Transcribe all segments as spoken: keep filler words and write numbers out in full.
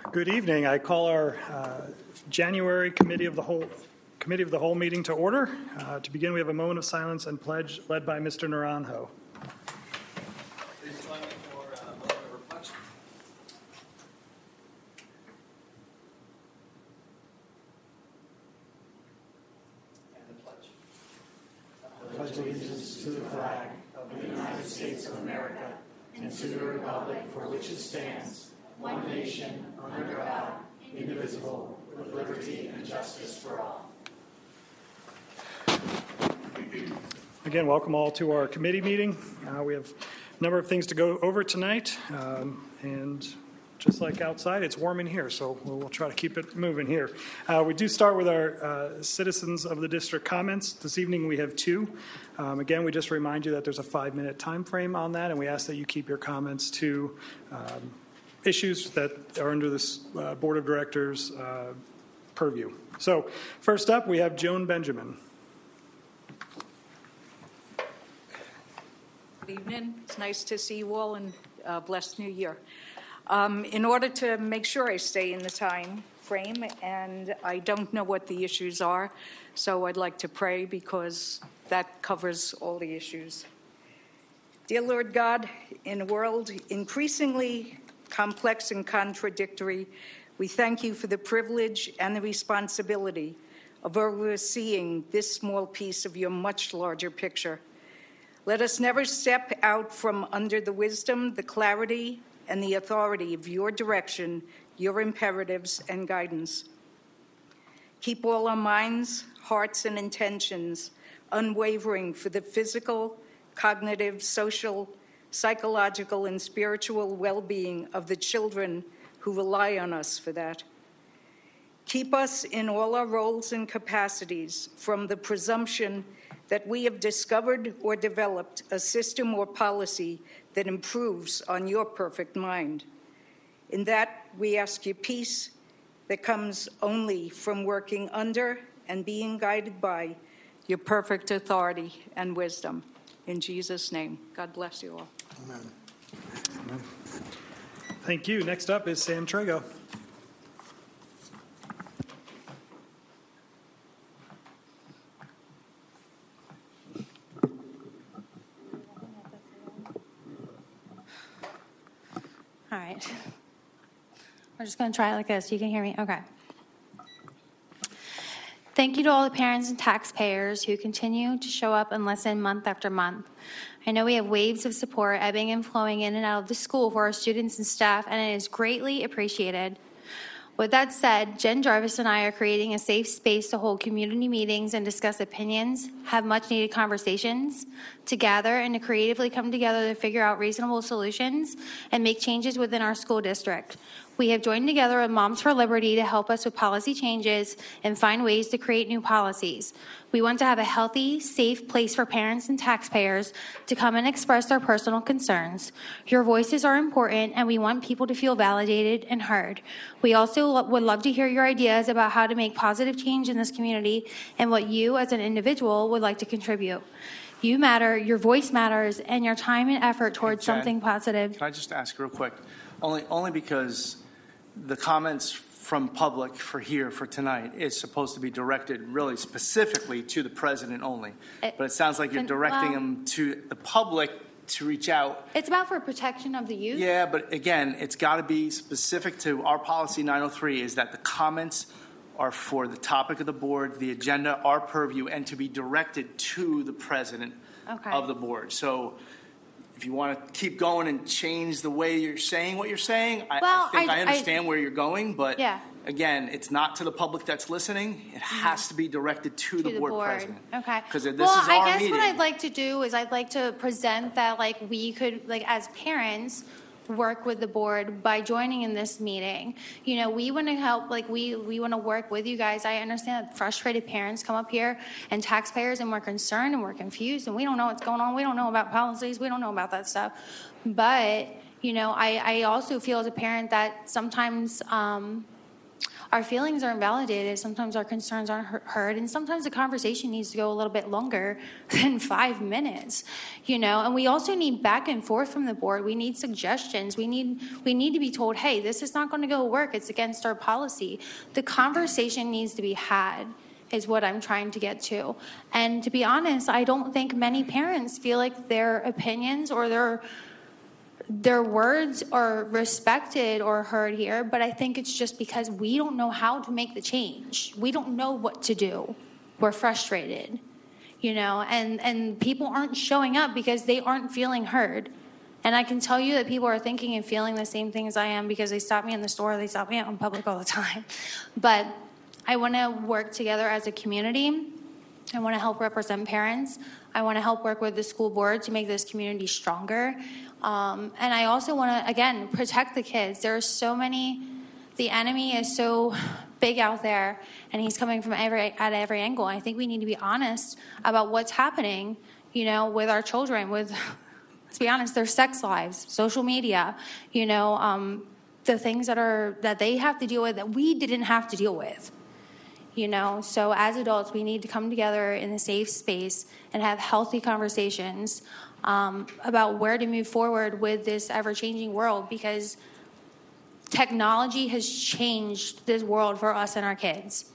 Good evening. I call our uh, January Committee of the Whole Committee of the Whole meeting to order. Uh, to begin, we have a moment of silence and pledge led by Mister Naranjo. Please join me for a moment of reflection. And the pledge. I pledge allegiance to the flag of the United States of America and to the republic for which it stands, one nation, under God, indivisible, with liberty and justice for all. Again, welcome all to our committee meeting. Uh, we have a number of things to go over tonight, um, and just like outside, it's warm in here, so we'll, we'll try to keep it moving here. Uh, we do start with our uh, citizens of the district comments. This evening we have two. Um, again, we just remind you that there's a five-minute time frame on that, and we ask that you keep your comments to um, issues that are under this uh, Board of Directors' uh, purview. So first up, we have Joan Benjamin. Good evening. It's nice to see you all, and uh, blessed New Year. Um, in order to make sure I stay in the time frame, and I don't know what the issues are, so I'd like to pray because that covers all the issues. Dear Lord God, in a world increasingly complex and contradictory, we thank you for the privilege and the responsibility of overseeing this small piece of your much larger picture. Let us never step out from under the wisdom, the clarity, and the authority of your direction, your imperatives, and guidance. Keep all our minds, hearts, and intentions unwavering for the physical, cognitive, social, psychological, and spiritual well-being of the children who rely on us for that. Keep us in all our roles and capacities from the presumption that we have discovered or developed a system or policy that improves on your perfect mind. In that, we ask you peace that comes only from working under and being guided by your perfect authority and wisdom. In Jesus' name, God bless you all. Amen. Amen. Thank you. Next up is Sam Trago. All right. We're just going to try it like this. You can hear me? Okay. Thank you to all the parents and taxpayers who continue to show up and listen month after month. I know we have waves of support ebbing and flowing in and out of the school for our students and staff, and it is greatly appreciated. With that said, Jen Jarvis and I are creating a safe space to hold community meetings and discuss opinions, have much-needed conversations, to gather and to creatively come together to figure out reasonable solutions and make changes within our school district. We have joined together with Moms for Liberty to help us with policy changes and find ways to create new policies. We want to have a healthy, safe place for parents and taxpayers to come and express their personal concerns. Your voices are important, and we want people to feel validated and heard. We also lo- would love to hear your ideas about how to make positive change in this community and what you as an individual would like to contribute. You matter, your voice matters, and your time and effort towards Jen, something positive. Can I just ask real quick? Only, only because the comments from public for here for tonight is supposed to be directed really specifically to the president only. It, but it sounds like you're directing well, them to the public to reach out. It's about for protection of the youth. Yeah, but again, it's got to be specific to our policy nine oh three is that the comments are for the topic of the board, the agenda, our purview, and to be directed to the president okay. of the board. So if you want to keep going and change the way you're saying what you're saying, I, well, I think I, I understand I, where you're going, but yeah. again, it's not to the public that's listening. It has to be directed to, to the, the board, board president. Okay. Because this well, is our I guess meeting. What I'd like to do is I'd like to present that like we could, like as parents, work with the board by joining in this meeting. You know, we want to help, like we we want to work with you guys. I understand that frustrated parents come up here and taxpayers, and we're concerned and we're confused and we don't know what's going on. We don't know about policies. We don't know about that stuff. But, you know, I, I also feel as a parent that sometimes um, our feelings are invalidated. Sometimes our concerns aren't he- heard, and sometimes the conversation needs to go a little bit longer than five minutes, you know. And we also need back and forth from the board. We need suggestions. We need we need to be told, hey, this is not going to go work. It's against our policy. The conversation needs to be had, is what I'm trying to get to. And to be honest, I don't think many parents feel like their opinions or their their words are respected or heard here, but I think it's just because we don't know how to make the change. We don't know what to do. We're frustrated, you know, and, and people aren't showing up because they aren't feeling heard. And I can tell you that people are thinking and feeling the same things I am because they stop me in the store, they stop me out in public all the time. But I want to work together as a community. I want to help represent parents. I want to help work with the school board to make this community stronger. Um, and I also want to, again, protect the kids. There are so many, the enemy is so big out there, and he's coming from every at every angle. I think we need to be honest about what's happening, you know, with our children, with, let's be honest, their sex lives, social media, you know, um, the things that are, that they have to deal with that we didn't have to deal with. You know, so as adults, we need to come together in a safe space and have healthy conversations um, about where to move forward with this ever-changing world, because technology has changed this world for us and our kids.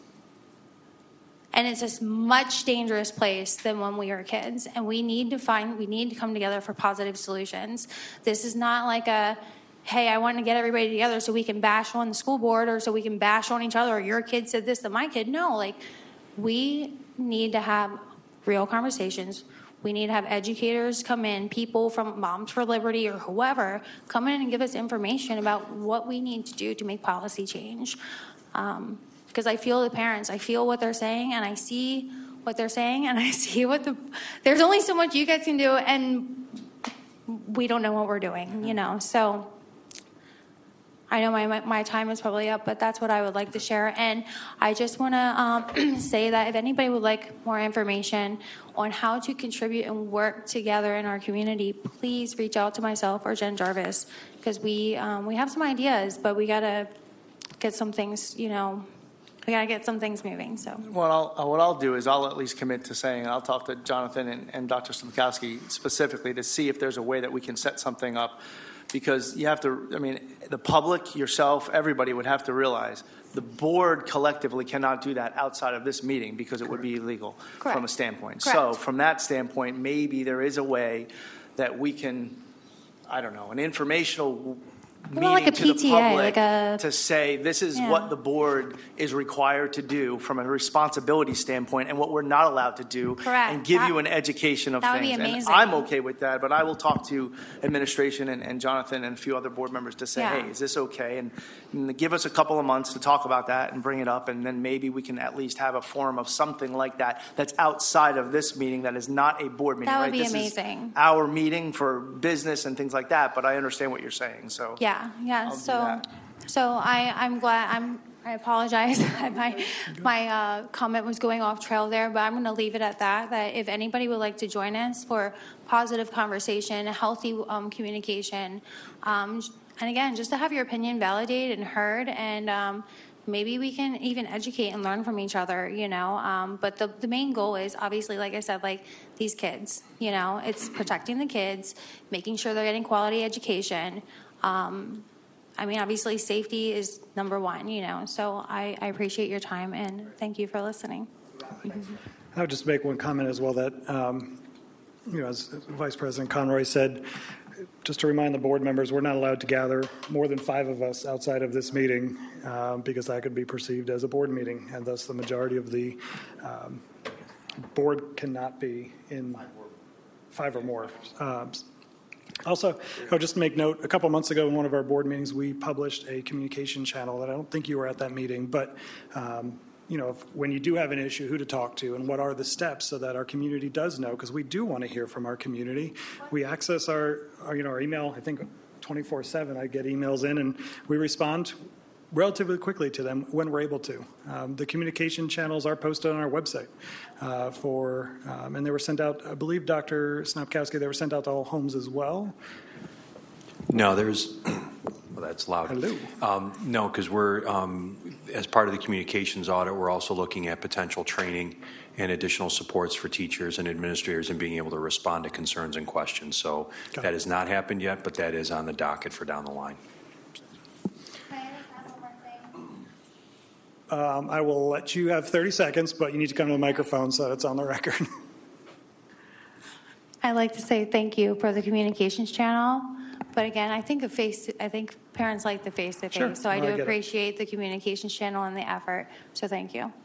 And it's a much dangerous place than when we were kids. And we need to find, we need to come together for positive solutions. This is not like a, hey, I want to get everybody together so we can bash on the school board or so we can bash on each other, or your kid said this to my kid. No, like, we need to have real conversations. We need to have educators come in, people from Moms for Liberty or whoever, come in and give us information about what we need to do to make policy change. Um, because I feel the parents, I feel what they're saying, and I see what they're saying, and I see what the, there's only so much you guys can do, and we don't know what we're doing, you know, so I know my my time is probably up, but that's what I would like to share. And I just want to um, say that if anybody would like more information on how to contribute and work together in our community, please reach out to myself or Jen Jarvis, because we um, we have some ideas, but we got to get some things, you know, we got to get some things moving. So what I'll, what I'll do is I'll at least commit to saying, I'll talk to Jonathan and, and Doctor Slimkowski specifically to see if there's a way that we can set something up. Because you have to, I mean, the public, yourself, everybody would have to realize the board collectively cannot do that outside of this meeting because it would be illegal Correct. from a standpoint. Correct. So from that standpoint, maybe there is a way that we can, I don't know, an informational meeting like a to the P T A, public like a- to say this is Yeah. what the board is required to do from a responsibility standpoint and what we're not allowed to do. Correct. And give That- you an education of that would be things. And amazing. I'm okay with that, but I will talk to administration and, and Jonathan and a few other board members to say, Yeah. hey, is this okay? And, and give us a couple of months to talk about that and bring it up, and then maybe we can at least have a forum of something like that that's outside of this meeting that is not a board meeting. That would right? be This amazing. Is our meeting for business and things like that, but I understand what you're saying. So yeah, yeah. I'll do So, that. so I, I'm glad. I'm. I apologize. my my uh, comment was going off trail there, but I'm going to leave it at that. That if anybody would like to join us for positive conversation, healthy um, communication, um, and again, just to have your opinion validated and heard, and um, maybe we can even educate and learn from each other. You know, um, but the the main goal is obviously, like I said, like these kids. You know, it's protecting the kids, making sure they're getting quality education. Um, I mean, obviously, safety is number one, you know, so I, I appreciate your time, and thank you for listening. I would just make one comment as well that, um, you know, as Vice President Conroy said, just to remind the board members, we're not allowed to gather more than five of us outside of this meeting um, because that could be perceived as a board meeting, and thus the majority of the um, board cannot be in five or more. Um, Also, I'll just make note, a couple months ago in one of our board meetings, we published a communication channel that I don't think you were at that meeting, but, um, you know, if, when you do have an issue, who to talk to and what are the steps so that our community does know, because we do want to hear from our community. We access our, our, you know, our email, I think twenty-four seven, I get emails in and we respond relatively quickly to them when we're able to. Um, the communication channels are posted on our website uh, for, um, and they were sent out, I believe, Doctor Snopkowski, they were sent out to all homes as well. No, there's, that's loud. Hello. Um, no, because we're, um, as part of the communications audit, we're also looking at potential training and additional supports for teachers and administrators in being able to respond to concerns and questions. So Got that it. has not happened yet, but that is on the docket for down the line. Um, I will let you have thirty seconds, but you need to come to the microphone so that it's on the record. I'd like to say thank you for the communications channel. But again, I think a face, I think parents like the face-to-face. Sure. So I No, I do get it. appreciate the communications channel and the effort. So thank you.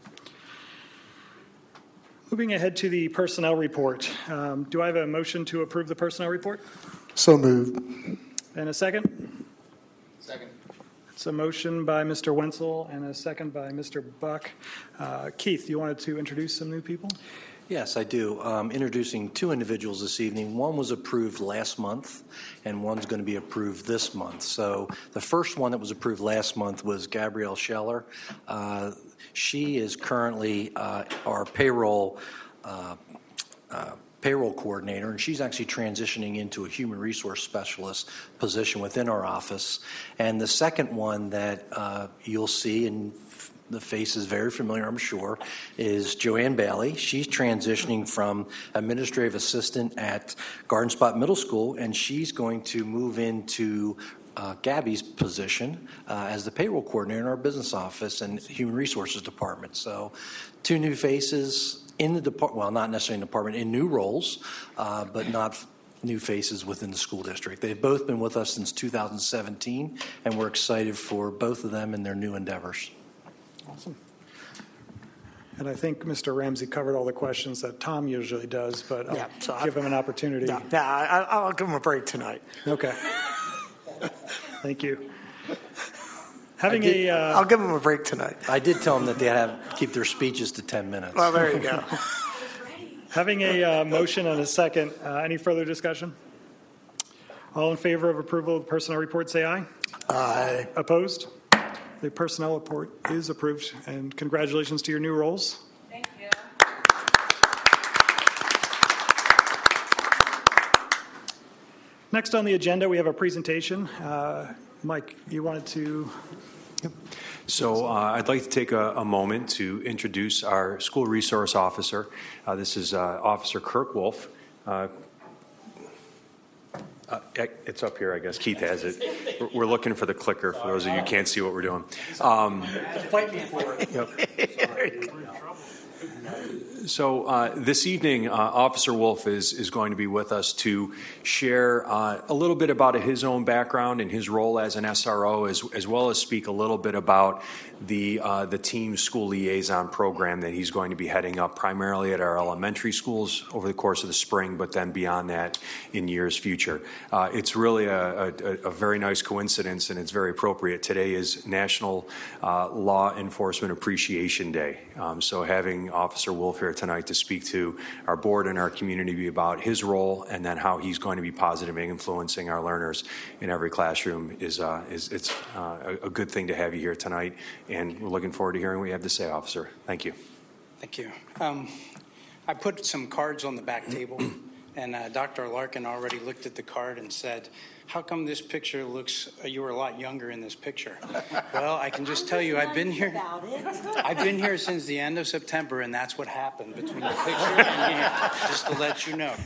Moving ahead to the personnel report. Um, do I have a motion to approve the personnel report? So moved. And a second? Second. It's a motion by Mister Wenzel and a second by Mister Buck. Uh, Keith, you wanted to introduce some new people? Yes, I do. Um, introducing two individuals this evening. One was approved last month, and one's going to be approved this month. So the first one that was approved last month was Gabrielle Scheller. Uh, she is currently uh, our payroll uh, uh, payroll coordinator, and she's actually transitioning into a human resource specialist position within our office. And the second one that uh, you'll see, and the face is very familiar, I'm sure, is Joanne Bailey. She's transitioning from administrative assistant at Garden Spot Middle School, and she's going to move into uh, Gabby's position uh, as the payroll coordinator in our business office and human resources department. So two new faces in the department, well, not necessarily in the department, in new roles, uh, but not new faces within the school district. They've both been with us since two thousand seventeen, and we're excited for both of them and their new endeavors. Awesome. And I think Mister Ramsey covered all the questions that Tom usually does, but I'll Yeah, so I- give him an opportunity. Yeah, yeah I, I'll give them a break tonight. Okay. Thank you. Having I did- a, uh, I'll give them a break tonight. I did tell them that they have to keep their speeches to ten minutes. Well, there you go. having a uh, motion and a second, uh, any further discussion? All in favor of approval of the personnel report, say aye. Aye. Opposed? The personnel report is approved, and congratulations to your new roles. Thank you. Next on the agenda, we have a presentation. Uh, Mike, you wanted to... So uh, I'd like to take a, a moment to introduce our school resource officer. Uh, this is uh, Officer Kirk Wolf. Uh, uh, it's up here, I guess. Keith has it. We're, we're looking for the clicker for those of you who can't see what we're doing. Um, Fight me for it. Yep. So uh, this evening, uh, Officer Wolf is, is going to be with us to share uh, a little bit about his own background and his role as an S R O, as, as well as speak a little bit about the, uh, the team school liaison program that he's going to be heading up primarily at our elementary schools over the course of the spring, but then beyond that in years future. Uh, it's really a, a, a very nice coincidence, and it's very appropriate. Today is National uh, Law Enforcement Appreciation Day. Um, so having Officer Wolf here tonight to speak to our board and our community about his role and then how he's going to be positively influencing our learners in every classroom is, uh, is it's uh, a, a good thing to have you here tonight. And we're looking forward to hearing what you have to say, Officer. Thank you. Thank you. Um, I put some cards on the back table, and uh, Doctor Larkin already looked at the card and said, how come this picture looks, uh, you were a lot younger in this picture? Well, I can just tell you, I've been here, I've been here since the end of September, and that's what happened between the picture and here, just to let you know.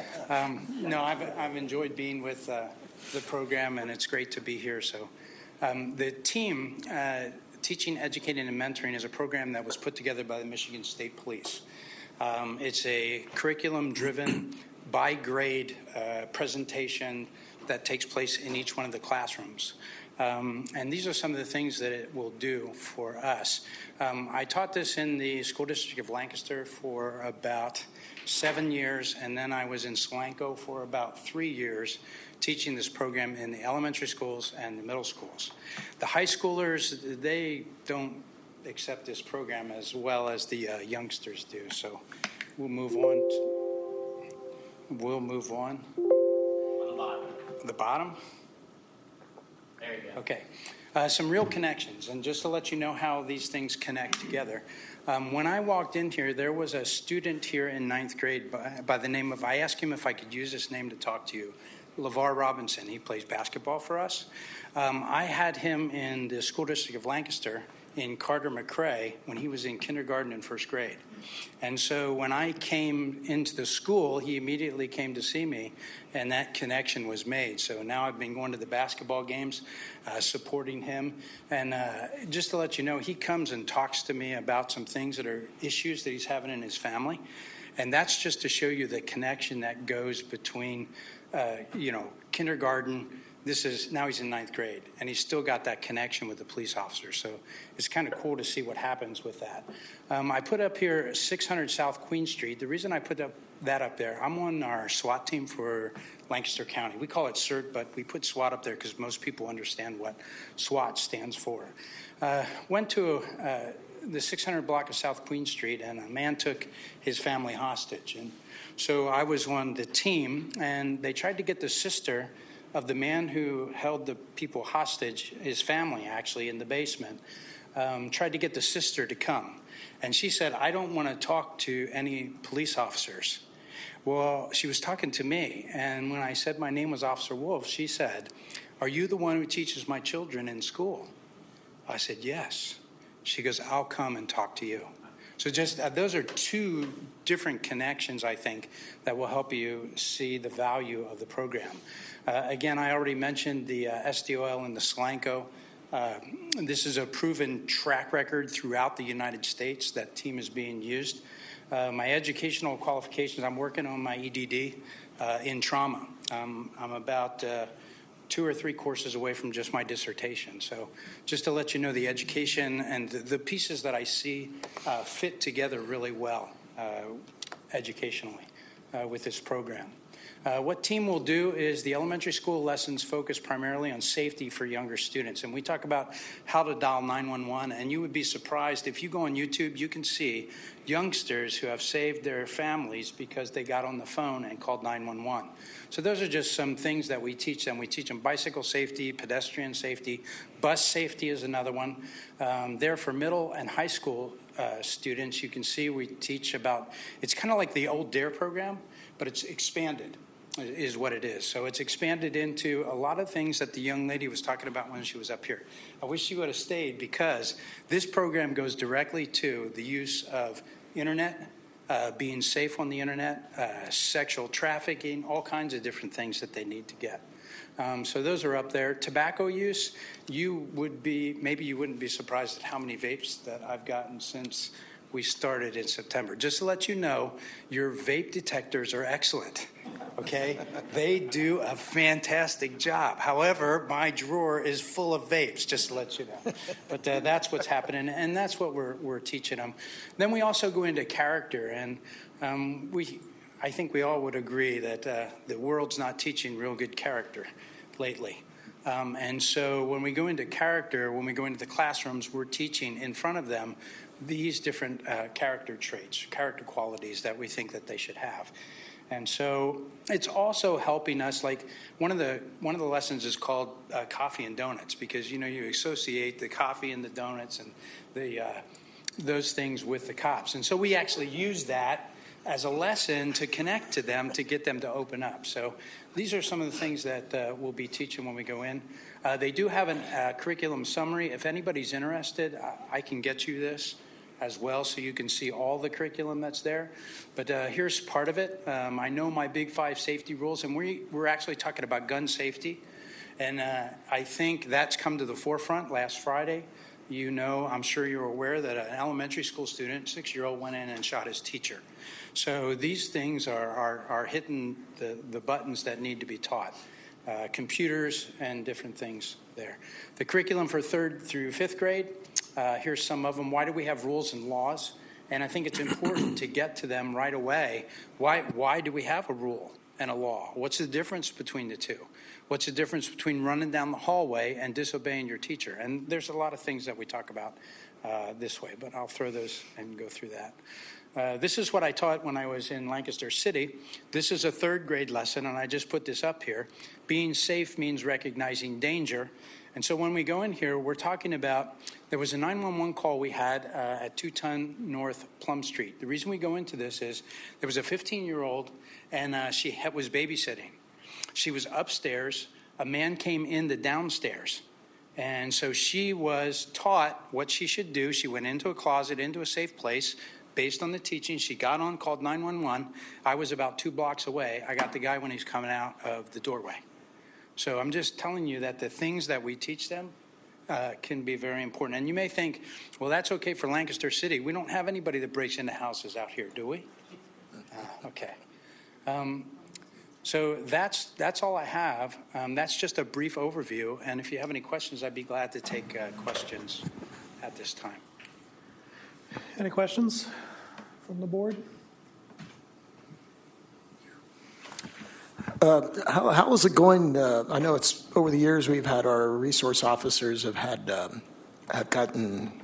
Um, no, I've, I've enjoyed being with uh, the program, and it's great to be here. So um, the team, uh, Teaching, Educating, and Mentoring is a program that was put together by the Michigan State Police. Um, it's a curriculum-driven, by-grade uh, presentation that takes place in each one of the classrooms. Um, and these are some of the things that it will do for us. Um, I taught this in the school district of Lancaster for about seven years, and then I was in Solanco for about three years teaching this program in the elementary schools and the middle schools. The high schoolers, they don't accept this program as well as the uh, youngsters do. So we'll move on. To, we'll move on. On the bottom. The bottom? There you go. Okay. Uh, some real connections, and just to let you know how these things connect together. Um, when I walked in here, there was a student here in ninth grade by, by the name of, I asked him if I could use this name to talk to you, LeVar Robinson. He plays basketball for us. Um, I had him in the school district of Lancaster in Carter McRae when he was in kindergarten and first grade. And so when I came into the school, he immediately came to see me, and that connection was made. So now I've been going to the basketball games, uh, supporting him. And uh, just to let you know, he comes and talks to me about some things that are issues that he's having in his family. And that's just to show you the connection that goes between, uh, you know, kindergarten. This is, now he's in ninth grade, and he's still got that connection with the police officer. So it's kind of cool to see what happens with that. Um, I put up here six hundred South Queen Street. The reason I put up that up there, I'm on our SWAT team for Lancaster County. We call it CERT, but we put SWAT up there because most people understand what SWAT stands for. Uh, went to uh, the six hundred block of South Queen Street, and a man took his family hostage. And so I was on the team, and they tried to get the sister of the man who held the people hostage, his family actually, in the basement, um, tried to get the sister to come. And she said, I don't want to talk to any police officers. Well, she was talking to me, and when I said my name was Officer Wolf, she said, are you the one who teaches my children in school? I said, yes. She goes, I'll come and talk to you. So just uh, those are two different connections, I think, that will help you see the value of the program. Uh, again, I already mentioned the uh, S D O L and the Slanco. Uh, this is a proven track record throughout the United States. That team is being used. Uh, my educational qualifications, I'm working on my E D D uh, in trauma. Um, I'm about uh, two or three courses away from just my dissertation. So just to let you know, the education and the, the pieces that I see uh, fit together really well uh, educationally uh, with this program. Uh, what team will do is the elementary school lessons focus primarily on safety for younger students. And we talk about how to dial nine one one. And you would be surprised if you go on YouTube, you can see youngsters who have saved their families because they got on the phone and called nine one one. So those are just some things that we teach them. We teach them bicycle safety, pedestrian safety, bus safety is another one. Um, there for middle and high school uh, students, you can see we teach about, it's kind of like the old DARE program, but it's expanded. Is what it is. So it's expanded into a lot of things that the young lady was talking about when she was up here. I wish she would have stayed because this program goes directly to the use of internet, uh, being safe on the internet, uh, sexual trafficking, all kinds of different things that they need to get. Um, so those are up there. Tobacco use, you would be, maybe you wouldn't be surprised at how many vapes that I've gotten since we started in September. Just to let you know, your vape detectors are excellent, okay? They do a fantastic job. However, my drawer is full of vapes, just to let you know. But uh, that's what's happening, and that's what we're, we're teaching them. Then we also go into character, and um, we, I think we all would agree that uh, the world's not teaching real good character lately. Um, and so when we go into character, when we go into the classrooms, we're teaching in front of them these different uh, character traits, character qualities that we think that they should have. And so it's also helping us, like one of the one of the lessons is called uh, coffee and donuts, because, you know, you associate the coffee and the donuts and the uh, those things with the cops. And so we actually use that as a lesson to connect to them, to get them to open up. So these are some of the things that uh, we'll be teaching when we go in. Uh, they do have a uh, curriculum summary. If anybody's interested, I, I can get you this as well so you can see all the curriculum that's there. But uh, here's part of it. Um, I know my big five safety rules, and we, we're actually talking about gun safety. And uh, I think that's come to the forefront last Friday. You know, I'm sure you're aware that an elementary school student, six-year-old, went in and shot his teacher. So these things are, are, are hitting the, the buttons that need to be taught. Uh, computers and different things there. The curriculum for third through fifth grade, uh, here's some of them. Why do we have rules and laws? And I think it's important to get to them right away. Why, why do we have a rule and a law? What's the difference between the two? What's the difference between running down the hallway and disobeying your teacher? And there's a lot of things that we talk about uh, this way, but I'll throw those and go through that. Uh, this is what I taught when I was in Lancaster City. This is a third grade lesson, and I just put this up here. Being safe means recognizing danger. And so when we go in here, we're talking about, there was a nine one one call we had uh, at two ton North Plum Street. The reason we go into this is there was a fifteen-year-old, and uh, she was babysitting. She was upstairs. A man came in the downstairs. And so she was taught what she should do. She went into a closet, into a safe place, based on the teaching. She got on, called nine one one. I was about two blocks away. I got the guy when he's coming out of the doorway. So I'm just telling you that the things that we teach them uh, can be very important. And you may think, well, that's okay for Lancaster City. We don't have anybody that breaks into houses out here, do we? Uh, okay. Um, so that's that's all I have. Um, that's just a brief overview. And if you have any questions, I'd be glad to take uh, questions at this time. Any questions from the board? Uh, how, how is it going? Uh, I know it's over the years we've had our resource officers have had um, have gotten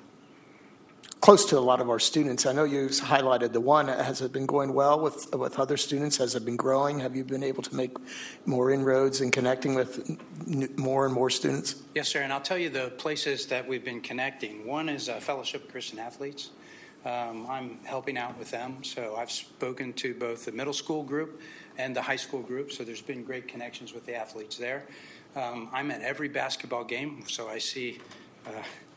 close to a lot of our students. I know you've highlighted the one. Has it been going well with with other students? Has it been growing? Have you been able to make more inroads in connecting with n- more and more students? Yes, sir. And I'll tell you the places that we've been connecting. One is uh, Fellowship of Christian Athletes. Um, I'm helping out with them. So I've spoken to both the middle school group and the high school group. So there's been great connections with the athletes there. Um, I'm at every basketball game. So I see uh,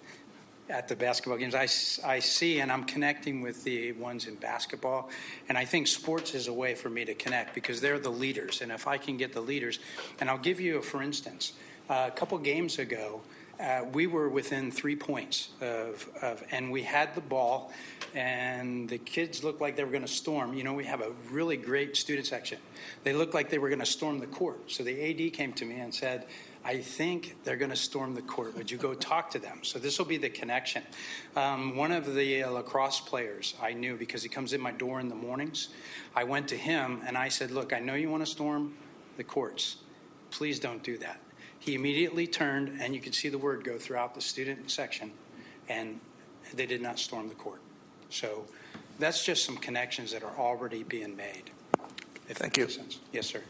at the basketball games, I, I see and I'm connecting with the ones in basketball. And I think sports is a way for me to connect because they're the leaders. And if I can get the leaders, and I'll give you a for instance, uh, a couple games ago, Uh, we were within three points of, of, and we had the ball, and the kids looked like they were going to storm. You know, we have a really great student section. They looked like they were going to storm the court. So the A D came to me and said, I think they're going to storm the court. Would you go talk to them? So this will be the connection. Um, one of the uh, lacrosse players I knew because he comes in my door in the mornings. I went to him, and I said, look, I know you want to storm the courts. Please don't do that. He immediately turned, and you could see the word go throughout the student section, and they did not storm the court. So that's just some connections that are already being made. If Thank that you. makes sense. Yes, sir.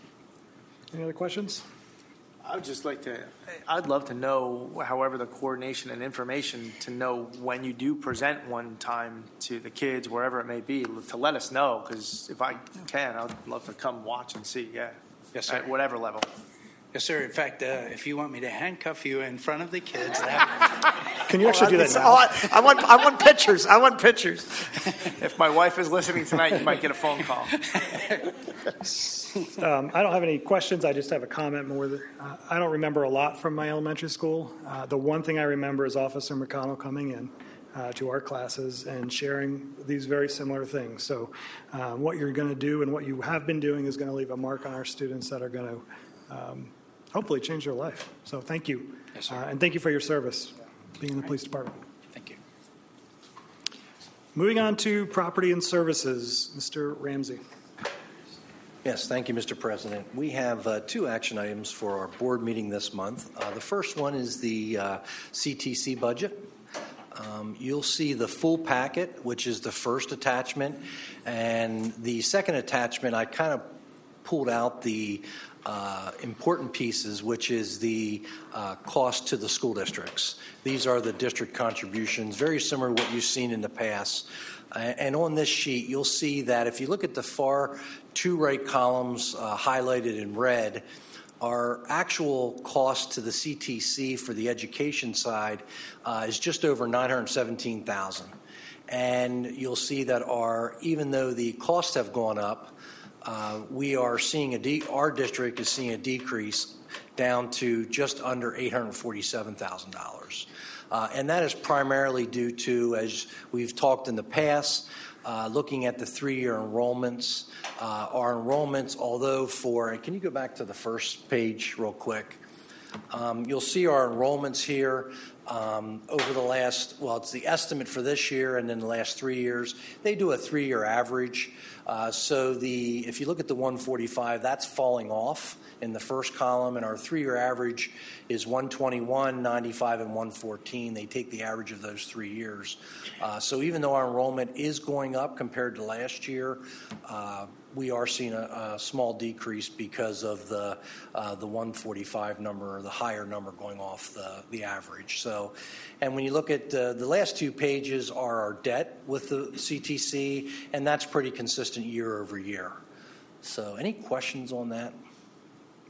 Any other questions? I would just like to, I'd love to know, however, the coordination and information to know when you do present one time to the kids, wherever it may be, to let us know, because if I can, I'd love to come watch and see, yeah. Yes, sir. At whatever level. Yes, sir. In fact, uh, if you want me to handcuff you in front of the kids, that, Can you actually do that That's- now? oh, I, I want I want pictures. I want pictures. If my wife is listening tonight, you might get a phone call. Um, I don't have any questions. I just have a comment more. That, uh, I don't remember a lot from my elementary school. Uh, the one thing I remember is Officer McConnell coming in uh, to our classes and sharing these very similar things. So uh, what you're going to do and what you have been doing is going to leave a mark on our students that are going to um, hopefully change their life. So thank you. Yes, sir. Uh, and thank you for your service, being in the police department. thank you. Moving on to property and services, Mister Ramsey. Yes, thank you, Mister President. We have uh, two action items for our board meeting this month. Uh, the first one is the uh, C T C budget. Um, you'll see the full packet, which is the first attachment, and the second attachment, I kind of pulled out the uh, important pieces, which is the uh, cost to the school districts. These are the district contributions, very similar to what you've seen in the past. Uh, and on this sheet, you'll see that if you look at the far two right columns uh, highlighted in red, our actual cost to the C T C for the education side uh, is just over nine hundred seventeen thousand dollars. And you'll see that our, even though the costs have gone up, uh, we are seeing a de- our district is seeing a decrease down to just under eight hundred forty-seven thousand dollars. Uh, and that is primarily due to, as we've talked in the past, uh, looking at the three-year enrollments. Uh, our enrollments, although for, and can you go back to the first page real quick? Um, you'll see our enrollments here um, over the last, well, it's the estimate for this year and then the last three years. They do a three-year average. Uh, so the if you look at the one forty-five, that's falling off in the first column, and our three-year average is one twenty-one, ninety-five, and one fourteen. They take the average of those three years. Uh, so even though our enrollment is going up compared to last year, uh, we are seeing a, a small decrease because of the uh, the one forty-five number, or the higher number going off the, the average. So, and when you look at uh, the last two pages are our debt with the C T C, and that's pretty consistent year over year. So any questions on that?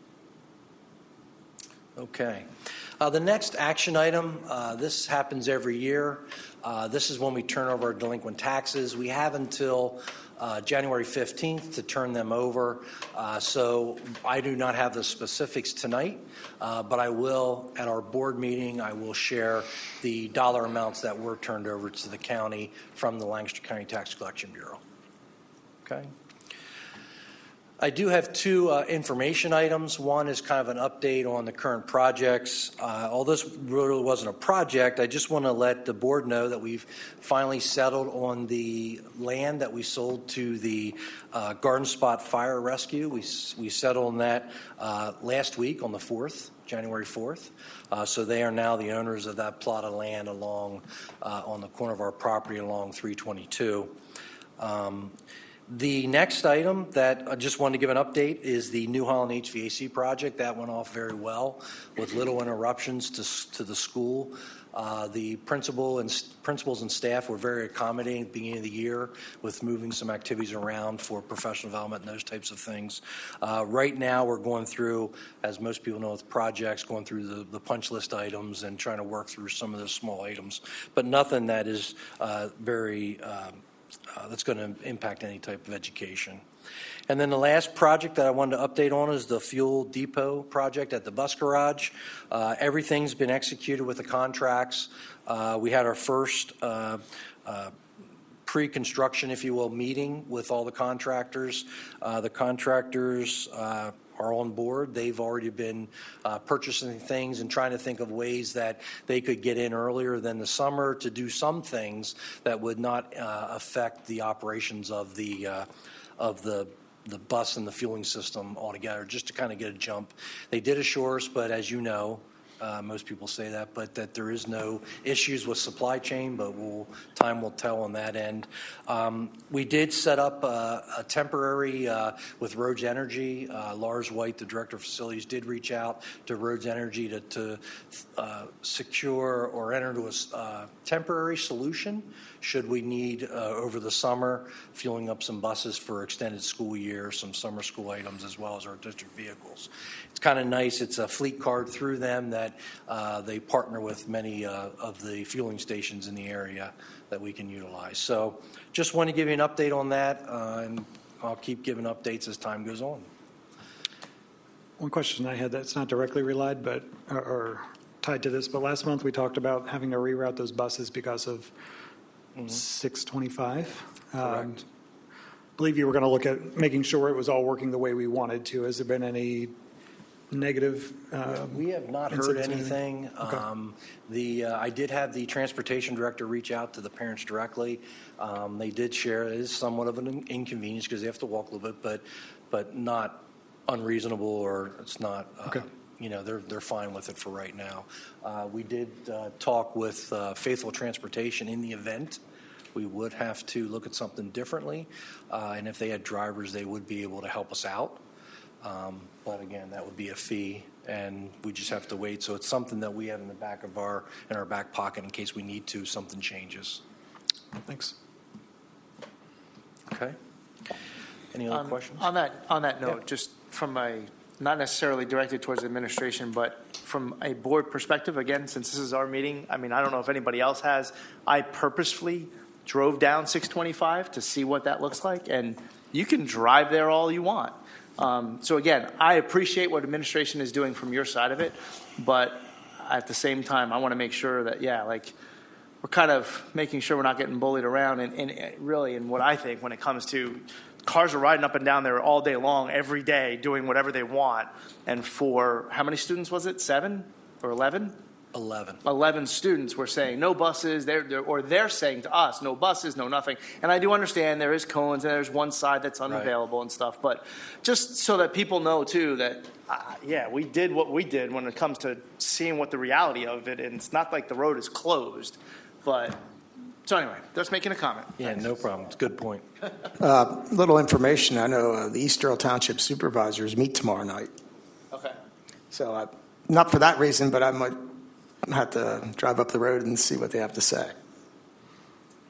Okay. Uh, the next action item, uh, this happens every year. Uh, this is when we turn over our delinquent taxes. We have until uh, January fifteenth to turn them over. Uh, so I do not have the specifics tonight, uh, but I will, at our board meeting, I will share the dollar amounts that were turned over to the county from the Lancaster County Tax Collection Bureau. Okay. I do have two uh, information items. One is kind of an update on the current projects. Uh, although this really wasn't a project, I just want to let the board know that we've finally settled on the land that we sold to the uh, Garden Spot Fire Rescue. We, we settled on that uh, last week on the fourth, January fourth. Uh, so they are now the owners of that plot of land along uh, on the corner of our property along three twenty-two. Um, The next item that I just wanted to give an update is the New Holland H V A C project. That went off very well with little interruptions to, to the school. Uh, the principal and principals and staff were very accommodating at the beginning of the year with moving some activities around for professional development and those types of things. Uh, right now, we're going through, as most people know with projects, going through the, the punch list items and trying to work through some of those small items, but nothing that is uh, very uh, Uh, that's going to impact any type of education. And then the last project that I wanted to update on is the fuel depot project at the bus garage. Uh, everything's been executed with the contracts. Uh, we had our first uh, uh, pre-construction, if you will, meeting with all the contractors. Uh, the contractors uh, are on board. They've already been uh, purchasing things and trying to think of ways that they could get in earlier than the summer to do some things that would not uh, affect the operations of the uh, of the the bus and the fueling system altogether, just to kind of get a jump. They did assure us, but as you know, Uh, most people say that, but that there is no issues with supply chain, but we'll, time will tell on that end. Um, we did set up uh, a temporary uh, with Rhodes Energy. Uh, Lars White, the director of facilities, did reach out to Rhodes Energy to, to uh, secure or enter into a uh, temporary solution should we need uh, over the summer fueling up some buses for extended school year, some summer school items, as well as our district vehicles. It's kind of nice. It's a fleet card through them that uh, they partner with many uh, of the fueling stations in the area that we can utilize. So just want to give you an update on that, uh, and I'll keep giving updates as time goes on. One question I had that's not directly related, but or, or tied to this, but last month we talked about having to reroute those buses because of mm-hmm. six twenty-five. Correct. Um, I believe you were going to look at making sure it was all working the way we wanted to. Has there been any negative? Um, we have not heard anything. Okay. Um, the uh, I did have the transportation director reach out to the parents directly. Um, they did share it is somewhat of an inconvenience because they have to walk a little bit, but but not unreasonable or it's not. Uh, okay. You know, they're they're fine with it for right now. Uh, we did uh, talk with uh, Faithful Transportation in the event. We would have to look at something differently, uh, and if they had drivers, they would be able to help us out. Um, but again, that would be a fee, and we just have to wait. So it's something that we have in the back of our in our back pocket in case we need to. Something changes. Thanks. Okay. Any other Um, questions? On that on that note, Yeah. just from a not necessarily directed towards administration, but from a board perspective, again, since this is our meeting, I mean, I don't know if anybody else has. I purposefully drove down six twenty-five to see what that looks like, and you can drive there all you want. Um, so again, I appreciate what administration is doing from your side of it, but at the same time, I want to make sure that, yeah, like we're kind of making sure we're not getting bullied around. And, and really, and what I think when it comes to cars are riding up and down there all day long, every day, doing whatever they want. And for how many students was it? Seven or eleven? Eleven. eleven students were saying no buses, they're, they're, or they're saying to us, no buses, no nothing. And I do understand there is cones and there's one side that's unavailable right. and stuff. But just so that people know, too, that, uh, yeah, we did what we did when it comes to seeing what the reality of it. And it's not like the road is closed. But so anyway, just making a comment. Yeah, Thanks. No problem. It's a good point. uh, little information. I know uh, the East Earl Township supervisors meet tomorrow night. Okay. So uh, not for that reason, but I might have to drive up the road and see what they have to say.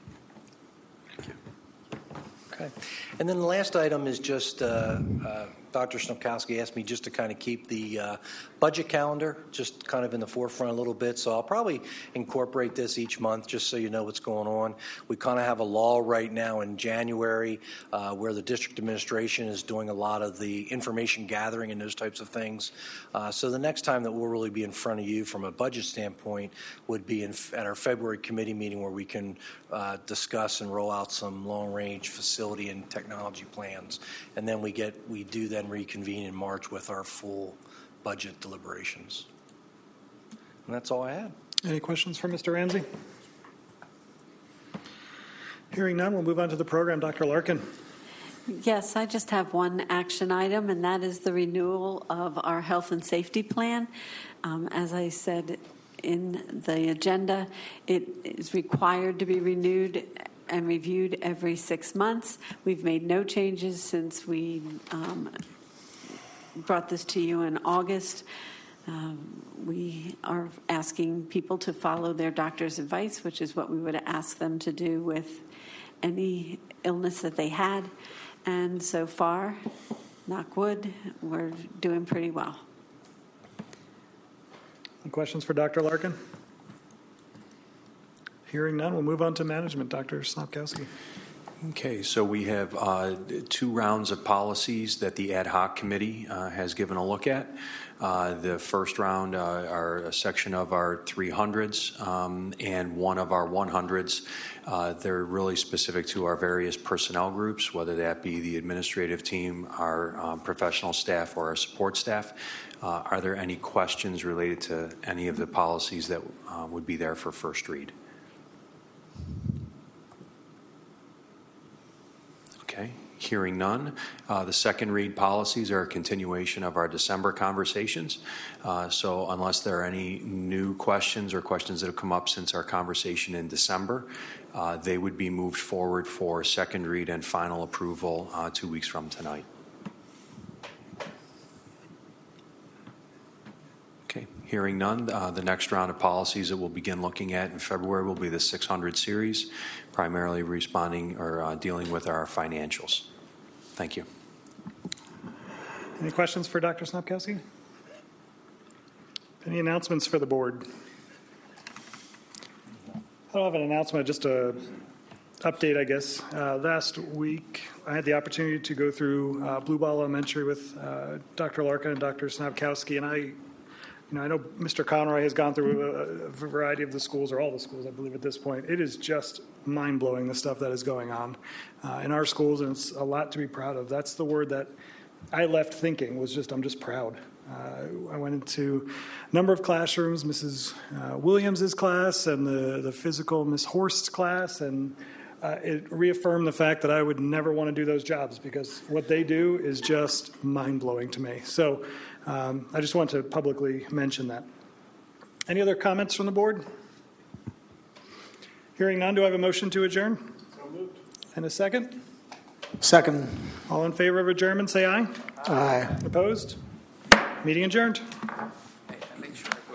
Thank you. Okay. And then the last item is just uh, uh, Doctor Snopkowski asked me just to kind of keep the uh, budget calendar just kind of in the forefront a little bit. So I'll probably incorporate this each month just so you know what's going on. We kind of have a lull right now in January uh, where the district administration is doing a lot of the information gathering and those types of things. Uh, so the next time that we'll really be in front of you from a budget standpoint would be in, at our February committee meeting where we can uh, discuss and roll out some long-range facility and technology plans. And then we get we do then reconvene in March with our full budget deliberations. And that's all I had. Any questions for Mister Ramsey? Hearing none, we'll move on to the program. Doctor Larkin. Yes, I just have one action item, and that is the renewal of our health and safety plan. Um, as I said in the agenda, it is required to be renewed and reviewed every six months. We've made no changes since we um, brought this to you in August. Um, we are asking people to follow their doctor's advice, which is what we would ask them to do with any illness that they had. And so far, knock wood, we're doing pretty well. Any questions for Doctor Larkin? Hearing none, we'll move on to management. Doctor Snopkowski. Okay, so we have uh, two rounds of policies that the ad hoc committee uh, has given a look at. Uh, the first round uh, are a section of our three hundreds um, and one of our one hundreds. Uh, they're really specific to our various personnel groups, whether that be the administrative team, our um, professional staff, or our support staff. Uh, are there any questions related to any of the policies that uh, would be there for first read? Okay, hearing none. Uh, the second read policies are a continuation of our December conversations. Uh, so unless there are any new questions or questions that have come up since our conversation in December, uh, they would be moved forward for second read and final approval uh, two weeks from tonight. Okay, hearing none. Uh, the next round of policies that we'll begin looking at in February will be the six hundred series, primarily responding or uh, dealing with our financials. Thank you. Any questions for Doctor Snopkowski? Any announcements for the board? I don't have an announcement, just a update, I guess. Uh, last week, I had the opportunity to go through uh, Blue Ball Elementary with uh, Doctor Larkin and Doctor Snopkowski, and I You know, I know Mister Conroy has gone through a, a variety of the schools, or all the schools, I believe, at this point. It is just mind-blowing, the stuff that is going on uh, in our schools, and it's a lot to be proud of. That's the word that I left thinking was just, I'm just proud. Uh, I went into a number of classrooms, Missus Uh, Williams' class and the, the physical Miss Horst's class, and uh, it reaffirmed the fact that I would never want to do those jobs because what they do is just mind-blowing to me. So um, I just want to publicly mention that. Any other comments from the board? Hearing none, do I have a motion to adjourn? So moved. And a second? Second. All in favor of adjournment, say aye. Aye. Opposed? Meeting adjourned.